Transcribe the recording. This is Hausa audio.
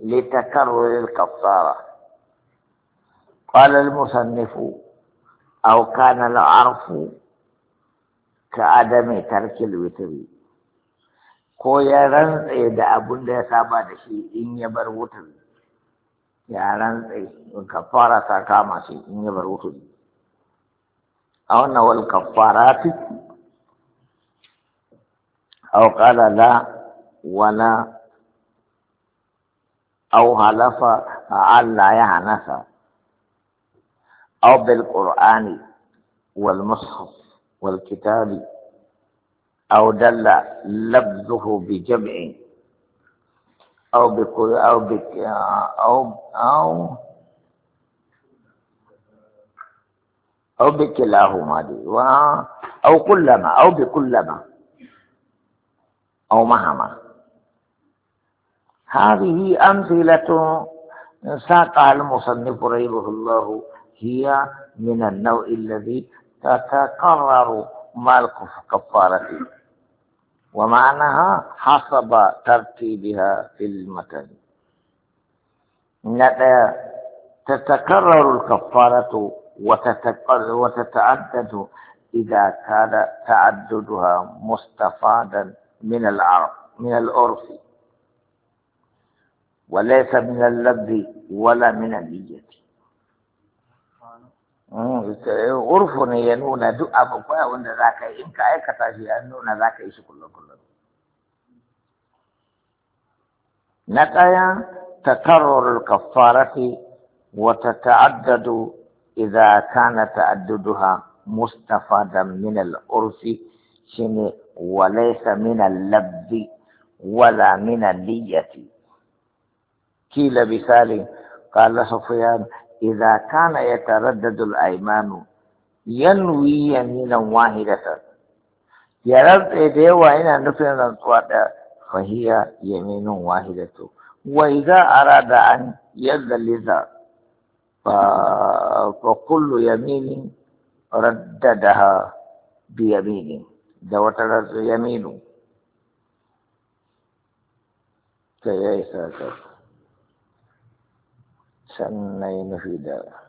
لتكرر الكفارة. قال المصنف: أو كان العرف كعدم ترك الوتر، ko ya rantse da abun da ya saba da shi in ya bar wutar, ya rantse kafara ta kama shi in ya bar wutar. A wannan wal kafarati aw qala la wala aw halafa alla ya hanasa aw bil qur'ani wal mushaf wal kitabi أو دل لفظه بجمع أو بكل أو بكلاهما دي أو كلما أو بكلما أو مهما. هذه أمثلة ساقها المصنف رحمه الله، هي من النوع الذي تتكرر مع الكفارة، ومعناها حسب ترتيبها في المتن. تتكرر الكفارة وتتعدد إذا كان تعددها مستفادا من العرف وليس من اللفظ ولا من النية. عرف ne ya nuna duk abu kwaya wanda za ka yi in ka aikata shi ya nuna za ka yi shi kullum. Na ɗaya takarrur kafarati wa tata'addadu idza kana ta'adduduha mustafadan min al-urfi, shine wa laysa min al-labdi wala min al-niyyati. Kila bisali qala Sufyan: إذا كان يتردد الأيمان ينوي يمينا واحدة، يرد إيديه وإن نفل الأصوات فهي يمين واحدة. وإذا أراد أن يدلز فكل يمين رددها بيمين، دوت يمين كيف سنين في دار.